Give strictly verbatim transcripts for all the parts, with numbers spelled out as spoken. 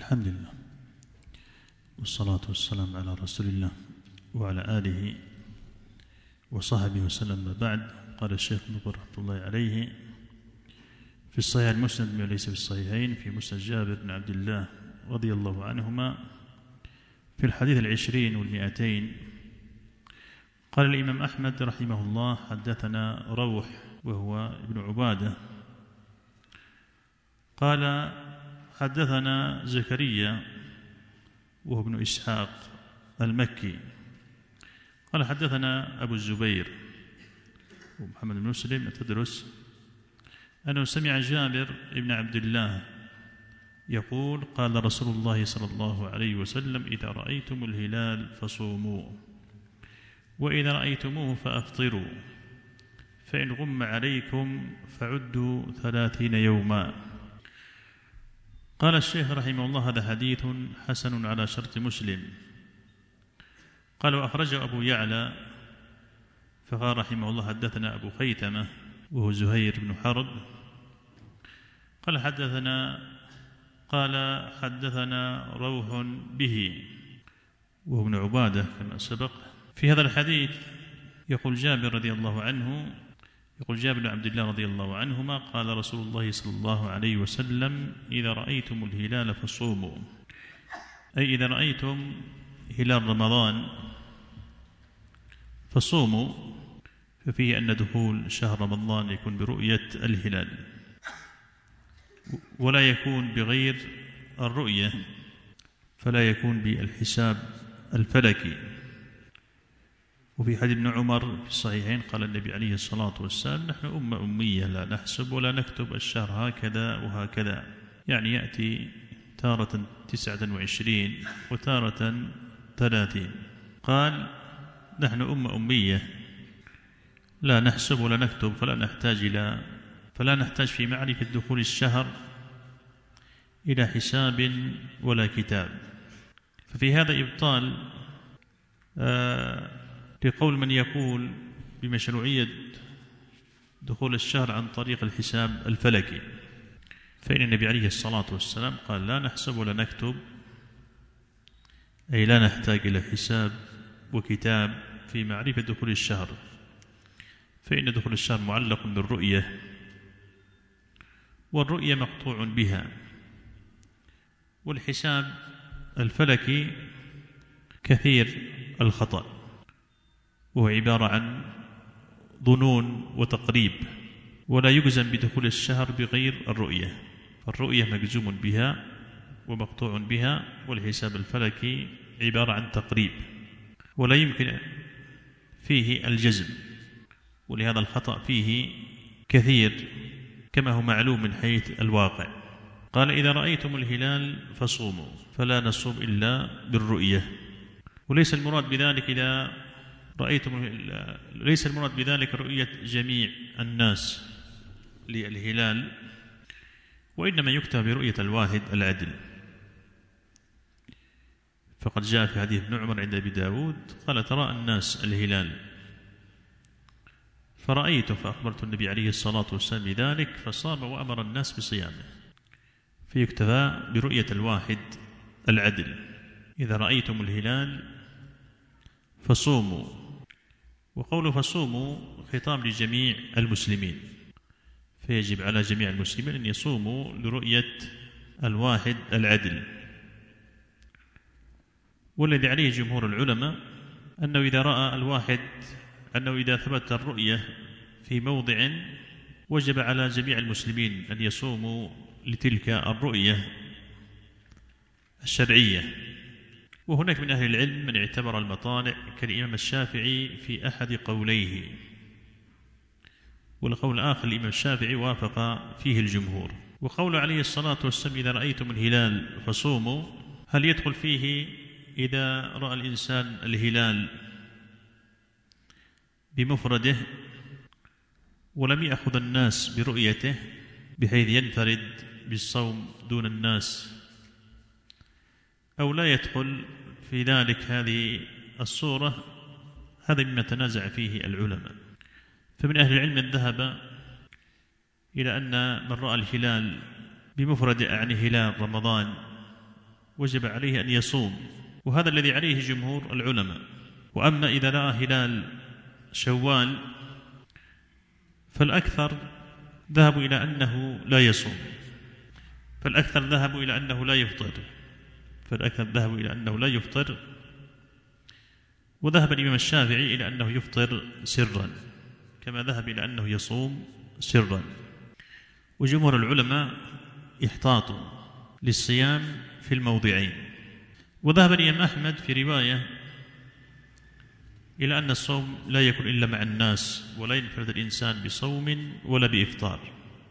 الحمد لله والصلاة والسلام على رسول الله وعلى آله وصحبه وسلم. بعد قال الشيخ نقر رحمة الله عليه في الصحيح المسند وليس في الصحيحين في مسند جابر بن عبد الله رضي الله عنهما في الحديث العشرين والمئتين قال الإمام أحمد رحمه الله حدثنا روح وهو ابن عبادة قال حدثنا زكريا وهو ابن إسحاق المكي قال حدثنا أبو الزبير ومحمد بن مسلم التدرس أنه سمع جابر بن عبد الله يقول قال رسول الله صلى الله عليه وسلم إذا رأيتم الهلال فصوموا وإذا رأيتموه فأفطروا فإن غم عليكم فعدوا ثلاثين يوما. قال الشيخ رحمه الله هذا حديث حسن على شرط مسلم. قال وأخرجه أبو يعلى فقال رحمه الله حدثنا أبو خيثمة وهو زهير بن حرب قال حدثنا قال حدثنا روح به وهو ابن عبادة كما سبق. في هذا الحديث يقول جابر رضي الله عنه يقول جابر بن عبد الله رضي الله عنهما قال رسول الله صلى الله عليه وسلم إذا رأيتم الهلال فصوموا، أي إذا رأيتم هلال رمضان فصوموا، ففيه أن دخول شهر رمضان يكون برؤية الهلال ولا يكون بغير الرؤية، فلا يكون بالحساب الفلكي. وفي حديث ابن عمر في الصحيحين قال النبي عليه الصلاة والسلام نحن أمة أمية لا نحسب ولا نكتب الشهر هكذا وهكذا، يعني يأتي تارة تسعة وعشرين وتارة ثلاثين. قال نحن أمة أمية لا نحسب ولا نكتب فلا نحتاج إلى فلا نحتاج في معرفة دخول الشهر إلى حساب ولا كتاب. ففي هذا إبطال آه لقول من يقول بمشروعية دخول الشهر عن طريق الحساب الفلكي، فإن النبي عليه الصلاة والسلام قال لا نحسب ولا نكتب، أي لا نحتاج إلى حساب وكتاب في معرفة دخول الشهر، فإن دخول الشهر معلق بالرؤية والرؤية مقطوع بها، والحساب الفلكي كثير الخطأ وهو عبارة عن ظنون وتقريب، ولا يجزم بدخول الشهر بغير الرؤية، فالرؤية مجزوم بها ومقطوع بها، والحساب الفلكي عبارة عن تقريب ولا يمكن فيه الجزم، ولهذا الخطأ فيه كثير كما هو معلوم من حيث الواقع. قال إذا رأيتم الهلال فصوموا، فلا نصوم إلا بالرؤية، وليس المراد بذلك إذا رأيتم ليس المراد بذلك رؤية جميع الناس للهلال، وإنما يكتب برؤية الواحد العدل. فقد جاء في حديث ابن عمر عند أبي داود قال ترى الناس الهلال فرأيته فأخبرت النبي عليه الصلاة والسلام بذلك فصام وأمر الناس بصيامه، فيكتفى برؤية الواحد العدل. إذا رأيتم الهلال فصوموا، وقوله فصوموا خطاب لجميع المسلمين، فيجب على جميع المسلمين أن يصوموا لرؤية الواحد العدل. والذي عليه جمهور العلماء أنه إذا رأى الواحد أنه إذا ثبت الرؤية في موضع وجب على جميع المسلمين أن يصوموا لتلك الرؤية الشرعية. وهناك من أهل العلم من اعتبر المطالع كالإمام الشافعي في أحد قوليه، والقول الآخر الإمام الشافعي وافق فيه الجمهور. وقول عليه الصلاة والسلام إذا رأيتم الهلال فصوموا، هل يدخل فيه إذا رأى الإنسان الهلال بمفرده ولم يأخذ الناس برؤيته بحيث ينفرد بالصوم دون الناس، أو لا يدخل في ذلك هذه الصورة؟ هذا مما تنازع فيه العلماء. فمن أهل العلم من ذهب إلى أن من رأى الهلال بمفرد أعني هلال رمضان وجب عليه أن يصوم، وهذا الذي عليه جمهور العلماء. وأما إذا رأى هلال شوال فالأكثر ذهبوا إلى أنه لا يصوم، فالأكثر ذهبوا إلى أنه لا يفطر فالأكثر ذهبوا إلى أنه لا يفطر وذهب الإمام الشافعي إلى أنه يفطر سرا كما ذهب إلى أنه يصوم سرا. وجمهور العلماء احتاطوا للصيام في الموضعين. وذهب الإمام أحمد في رواية إلى أن الصوم لا يكون إلا مع الناس، ولا ينفرد الإنسان بصوم ولا بإفطار،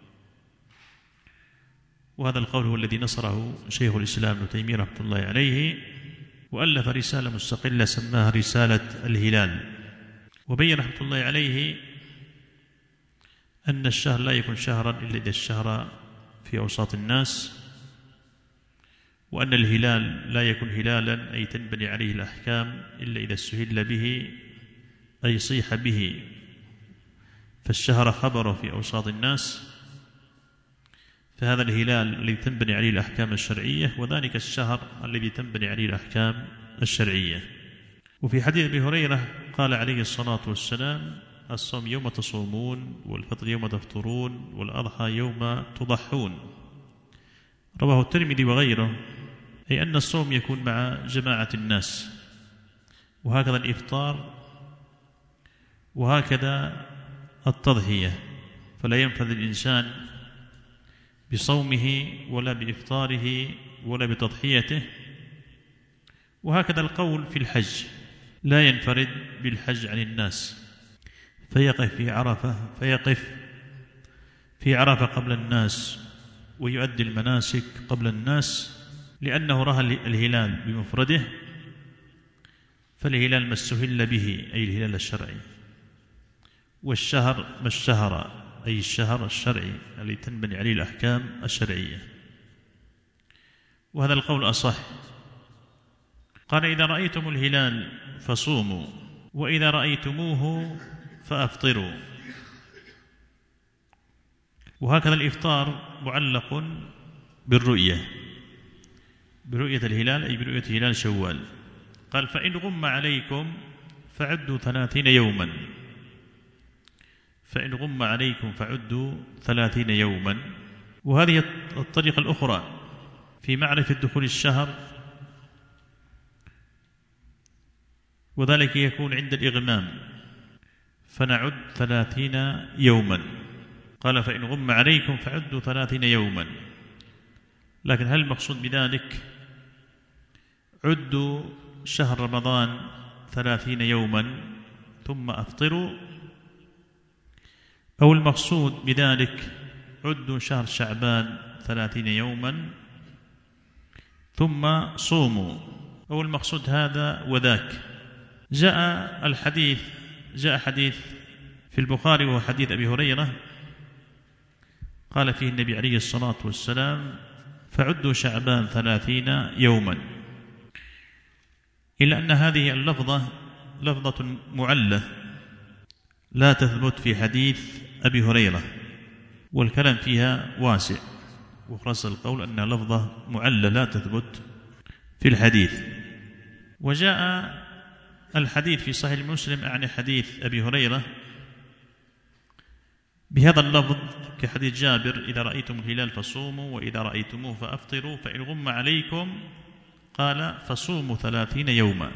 وهذا القول هو الذي نصره شيخ الإسلام ابن تيمية رحمة الله عليه، وألف رسالة مستقلة سماها رسالة الهلال، وبين رحمة الله عليه أن الشهر لا يكون شهرا إلا إذا الشهر في أوساط الناس، وأن الهلال لا يكون هلالا أي تنبني عليه الأحكام إلا إذا استهل به أي صيح به، فالشهر خبر في أوساط الناس، فهذا الهلال الذي تنبني عليه الأحكام الشرعية، وذلك الشهر الذي تنبني عليه الأحكام الشرعية. وفي حديث أبي هريرة قال عليه الصلاة والسلام: الصوم يوم تصومون، والفطر يوم تفطرون، والأضحى يوم تضحون. رواه الترمذي وغيره، أي أن الصوم يكون مع جماعة الناس، وهكذا الإفطار، وهكذا التضحية، فلا ينفذ الإنسان بصومه ولا بإفطاره ولا بتضحيته. وهكذا القول في الحج، لا ينفرد بالحج عن الناس، فيقف في عرفة فيقف في عرفة قبل الناس ويؤدي المناسك قبل الناس، لأنه رأى الهلال بمفرده، فالهلال ما استهل به أي الهلال الشرعي، والشهر ما اشتهر أي الشهر الشرعي الذي تنبني عليه الأحكام الشرعية. وهذا القول أصح. قال: إذا رأيتم الهلال فصوموا، وإذا رأيتموه فأفطروا. وهكذا الإفطار معلق بالرؤية، برؤية الهلال أي برؤية هلال شوال. قال: فإن غم عليكم فعدوا ثلاثين يوما فإن غم عليكم فعدوا ثلاثين يوما. وهذه الطريقة الأخرى في معرفة دخول الشهر، وذلك يكون عند الإغمام، فنعد ثلاثين يوما. قال: فإن غم عليكم فعدوا ثلاثين يوما. لكن هل المقصود بذلك عدوا شهر رمضان ثلاثين يوما ثم أفطروا، أو المقصود بذلك عدوا شهر شعبان ثلاثين يوما ثم صوموا، أو المقصود هذا وذاك؟ جاء الحديث جاء حديث في البخاري وهو حديث أبي هريرة قال فيه النبي عليه الصلاة والسلام: فعدوا شعبان ثلاثين يوما، إلا أن هذه اللفظة لفظة معلة لا تثبت في حديث أبي هريرة، والكلام فيها واسع، وخلاص القول أنها لفظة معلة لا تثبت في الحديث. وجاء الحديث في صحيح مسلم عن حديث أبي هريرة بهذا اللفظ كحديث جابر: إذا رأيتم الهلال فصوموا، وإذا رأيتموه فأفطروا، فإن غم عليكم قال فصوموا ثلاثين يوما،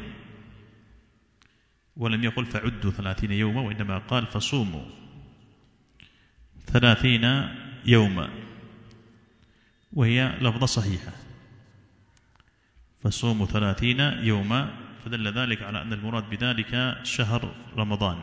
ولم يقل فعدوا ثلاثين يوما، وإنما قال فصوموا ثلاثين يوما، وهي لفظة صحيحة، فصوموا ثلاثين يوما، فدل ذلك على أن المراد بذلك شهر رمضان،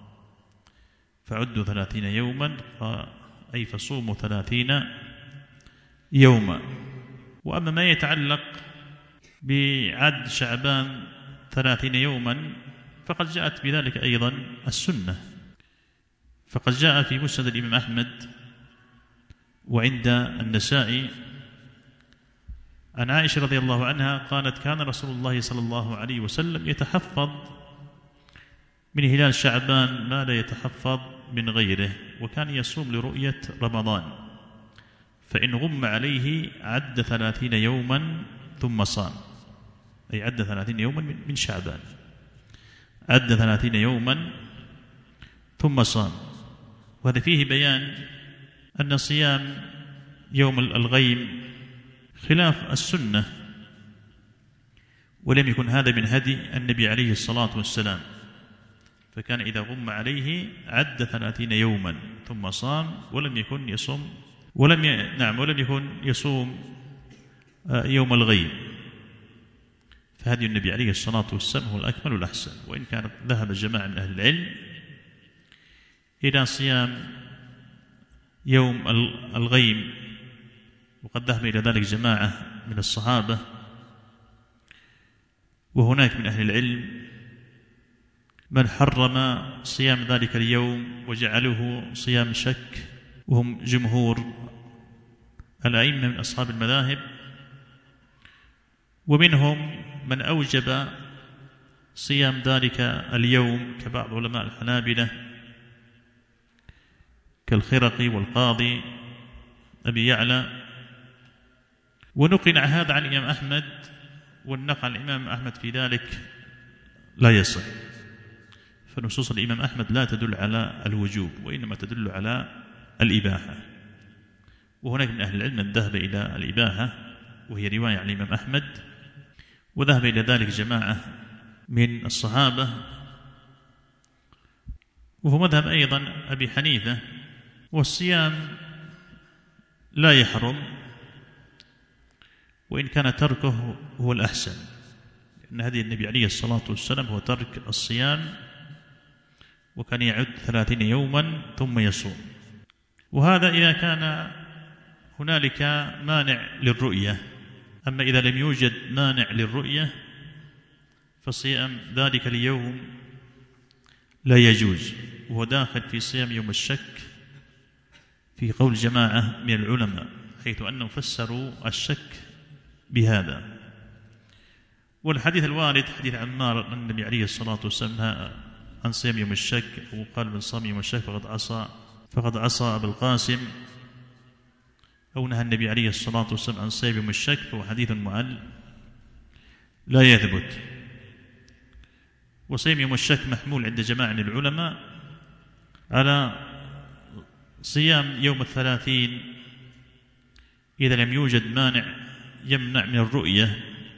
فعدوا ثلاثين يوما أي فصوموا ثلاثين يوما. وأما ما يتعلق بعد شعبان ثلاثين يوما فقد جاءت بذلك أيضا السنة، فقد جاء في مسند الإمام أحمد وعند النسائي عن عائشة رضي الله عنها قالت: كان رسول الله صلى الله عليه وسلم يتحفظ من هلال شعبان ما لا يتحفظ من غيره، وكان يصوم لرؤية رمضان، فإن غم عليه عد ثلاثين يوما ثم صام، أي عد ثلاثين يوما من شعبان، عد ثلاثين يوما ثم صام. وهذا فيه بيان أن صيام يوم الغيم خلاف السنة، ولم يكن هذا من هدي النبي عليه الصلاة والسلام، فكان إذا غم عليه عد ثلاثين يوما ثم صام، ولم يكن يصوم ولم ي... نعم ولم يكن يصوم يوم الغيم. فهدي النبي عليه الصلاة والسلام هو الأكمل والأحسن، وإن كانت ذهب جماعة من أهل العلم إلى صيام يوم الغيم، وقد ذهب إلى ذلك جماعة من الصحابة، وهناك من أهل العلم من حرم صيام ذلك اليوم وجعله صيام شك، وهم جمهور الأئمة من أصحاب المذاهب، ومنهم من أوجب صيام ذلك اليوم كبعض علماء الحنابلة كالخرقي والقاضي أبي يعلى. ونقل هذا عن الإمام أحمد، والنقل عن الإمام أحمد في ذلك لا يصح، فنصوص الإمام أحمد لا تدل على الوجوب، وإنما تدل على الإباحة. وهناك من أهل العلم من ذهب إلى الإباحة، وهي رواية عن الإمام أحمد، وذهب إلى ذلك جماعة من الصحابة، وهو مذهب أيضا أبي حنيفة. والصيام لا يحرم، وإن كان تركه هو الأحسن، لأن هدي النبي عليه الصلاة والسلام هو ترك الصيام، وكان يعد ثلاثين يوما ثم يصوم. وهذا إذا كان هنالك مانع للرؤية. أما إذا لم يوجد مانع للرؤية فصيام ذلك اليوم لا يجوز، وهو داخل في صيام يوم الشك في قول جماعة من العلماء، حيث أنهم فسروا الشك بهذا. والحديث الوارد حديث عمار أن النبي عليه الصلاة والسلام نهى عن صيام يوم الشك، وقال من صام يوم الشك فقد عصى فقد عصى أبا القاسم، أو نهى النبي عليه الصلاة والسلام عن صيام يوم الشك، فهو حديث معل لا يثبت. وصيام يوم الشك محمول عند جماعة من العلماء على صيام يوم الثلاثين إذا لم يوجد مانع يمنع من الرؤية،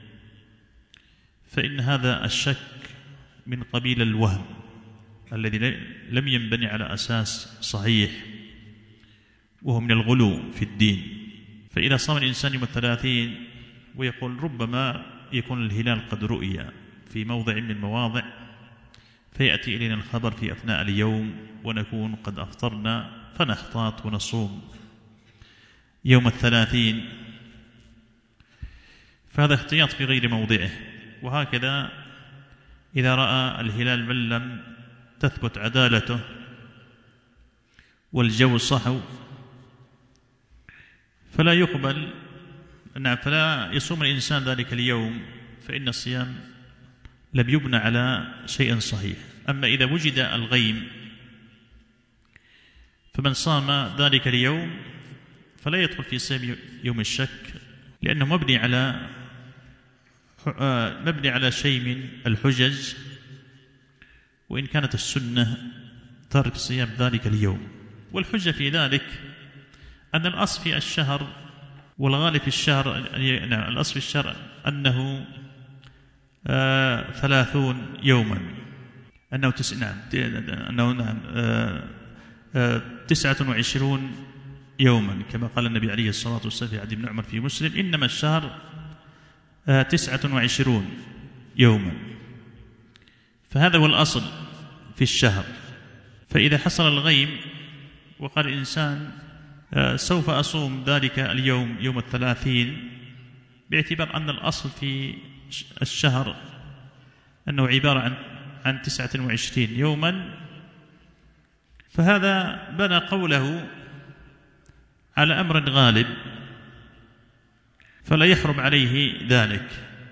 فإن هذا الشك من قبيل الوهم الذي لم ينبني على أساس صحيح، وهو من الغلو في الدين. فإذا صام الإنسان يوم الثلاثين ويقول ربما يكون الهلال قد رؤي في موضع من المواضع، فيأتي إلينا الخبر في أثناء اليوم ونكون قد أفطرنا، فنحتاط ونصوم يوم الثلاثين، فهذا احتياط في غير موضعه. وهكذا إذا رأى الهلال من لم تثبت عدالته والجو صحو فلا يقبل، نعم فلا يصوم الإنسان ذلك اليوم، فإن الصيام لم يبنى على شيء صحيح. أما إذا وجد الغيم فمن صام ذلك اليوم فلا يدخل في صيام يوم الشك، لأنه مبني على مبني على شيء من الحجج، وإن كانت السنة ترك صيام ذلك اليوم. والحجة في ذلك أن الأصل في الشهر والغالب في الشهر، نعم الأصل في الشهر أنه آه ثلاثون يوما، أنه تس... نعم أنه نعم آه آه تسعة وعشرون يوما، كما قال النبي عليه الصلاة والسلام في حديث ابن عمر في مسلم: إنما الشهر آه تسعة وعشرون يوما. فهذا هو الأصل في الشهر. فإذا حصل الغيم وقال الإنسان آه سوف أصوم ذلك اليوم يوم الثلاثين، باعتبار أن الأصل في الشهر أنه عبارة عن عن تسعة وعشرين يوما، فهذا بنى قوله على أمر غالب، فلا يحرم عليه ذلك.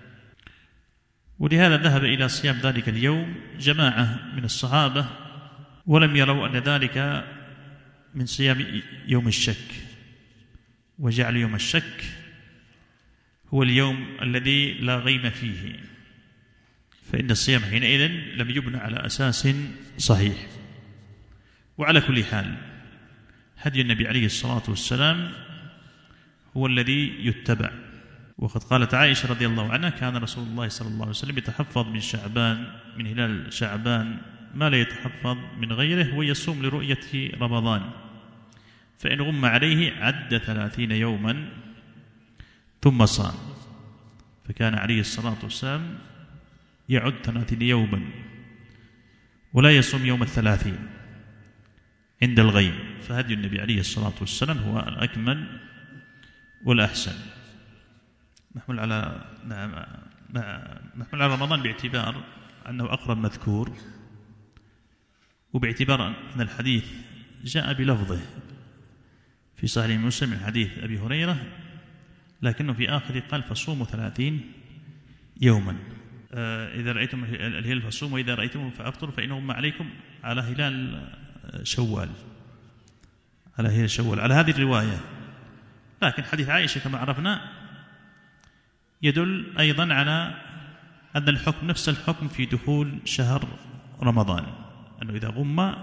ولهذا ذهب إلى صيام ذلك اليوم جماعة من الصحابة، ولم يروا أن ذلك من صيام يوم الشك، وجعل يوم الشك هو اليوم الذي لا غيم فيه، فإن الصيام حينئذ لم يبنى على أساس صحيح. وعلى كل حال هدي النبي عليه الصلاة والسلام هو الذي يتبع. وقد قالت عائشة رضي الله عنها: كان رسول الله صلى الله عليه وسلم يتحفظ من شعبان من هلال شعبان ما لا يتحفظ من غيره، ويصوم لرؤية رمضان، فإن غم عليه عد ثلاثين يوما ثم صام. فكان عليه الصلاة والسلام يعد ثلاثين يوما ولا يصوم يوم الثلاثين عند الغيم. فهدي النبي عليه الصلاة والسلام هو الأكمل والأحسن. محمول على محمول على رمضان باعتبار أنه أقرب مذكور، وباعتبار أن الحديث جاء بلفظه في صحيح مسلم من حديث أبي هريرة، لكنه في آخره قال: فصوموا ثلاثين يوما، آه إذا رأيتم الهلال فصوموا وإذا رأيتم فأفطروا فإنه غم عليكم على هلال شوال، على هلال شوال، على هذه الرواية. لكن حديث عائشة كما عرفنا يدل أيضا على أن الحكم نفس الحكم في دخول شهر رمضان، أنه إذا غم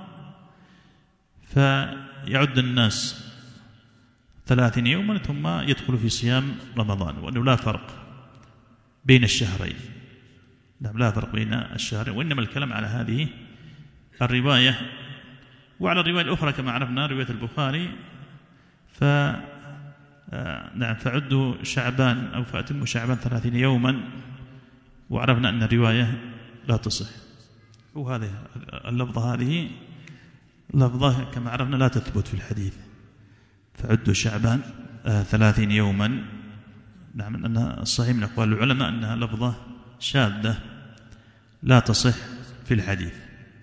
فيعد الناس ثلاثين يوما ثم يدخل في صيام رمضان، وأنه لا فرق بين الشهرين. نعم، لا فرق بين الشهرين، وإنما الكلام على هذه الرواية. وعلى الرواية الأخرى كما عرفنا رواية البخاري، ف نعم فعدوا شعبان أو فأتموا شعبان ثلاثين يوما، وعرفنا أن الرواية لا تصح. وهذه اللفظة هذه لفظة كما عرفنا لا تثبت في الحديث، فعدوا شعبان ثلاثين يوما. نعم، أن الصحيح من أقوال العلماء أنها لفظة شاذة لا تصح في الحديث.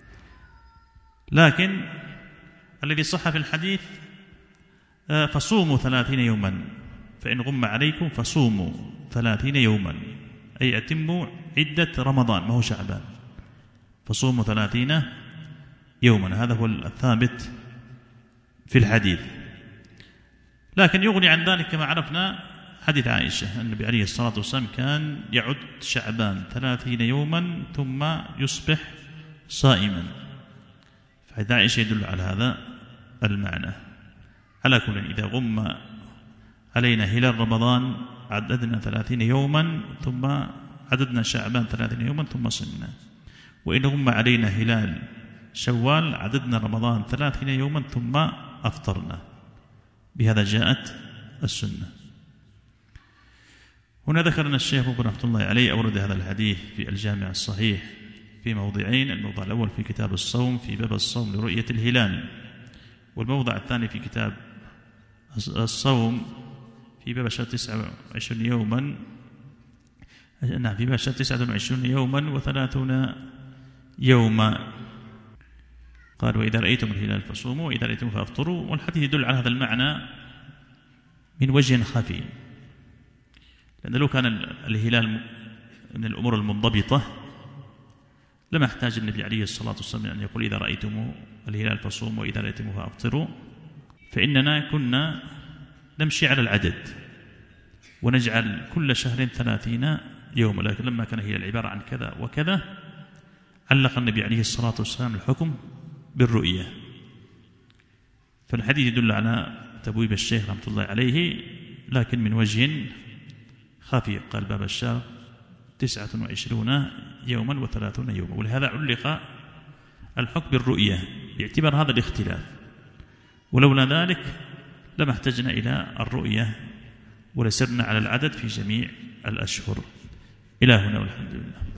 لكن الذي صح في الحديث: فصوموا ثلاثين يوما، فإن غم عليكم فصوموا ثلاثين يوما، أي أتموا عدة رمضان ما هو شعبان، فصوموا ثلاثين يوما. هذا هو الثابت في الحديث. لكن يغني عن ذلك كما عرفنا حديث عائشة: النبي عليه الصلاة والسلام كان يعد شعبان ثلاثين يوما ثم يصبح صائما. فحديث عائشة يدل على هذا المعنى. على كل، إذا غم علينا هلال رمضان عددنا ثلاثين يوما ثم عددنا شعبان ثلاثين يوما ثم صمنا، وإن غم علينا هلال شوال عددنا رمضان ثلاثين يوما ثم أفطرنا. بهذا جاءت السنة. هنا ذكرنا الشيخ ابن رحمة الله عليه أورد هذا الحديث في الجامع الصحيح في موضعين: الموضع الأول في كتاب الصوم في باب الصوم لرؤية الهلال، والموضع الثاني في كتاب الصوم في باب شهر تسعة وعشرين يوما نعم في باب شهر تسعة وعشرين يوما وثلاثون يوما. قال: وإذا رأيتم الهلال فصوموا وإذا رأيتم فأفطروا. والحديث يدل على هذا المعنى من وجه خفي، لأن لو كان الهلال من الأمور المنضبطة لما احتاج النبي عليه الصلاة والسلام أن يقول: إذا رأيتم الهلال فصوموا وإذا رأيتم فأفطروا، فإننا كنا نمشي على العدد ونجعل كل شهر ثلاثين يوما. لكن لما كان هي العبارة عن كذا وكذا علق النبي عليه الصلاة والسلام الحكم بالرؤية. فالحديث يدل على تبويب الشيخ رحمة الله عليه، لكن من وجه خفي. قال: باب الشهر تسعة وعشرون يوما وثلاثون يوما، ولهذا علق الحكم بالرؤية باعتبار هذا الاختلاف. ولولا ذلك لما احتجنا إلى الرؤية ولسرنا على العدد في جميع الأشهر. إلى هنا والحمد لله.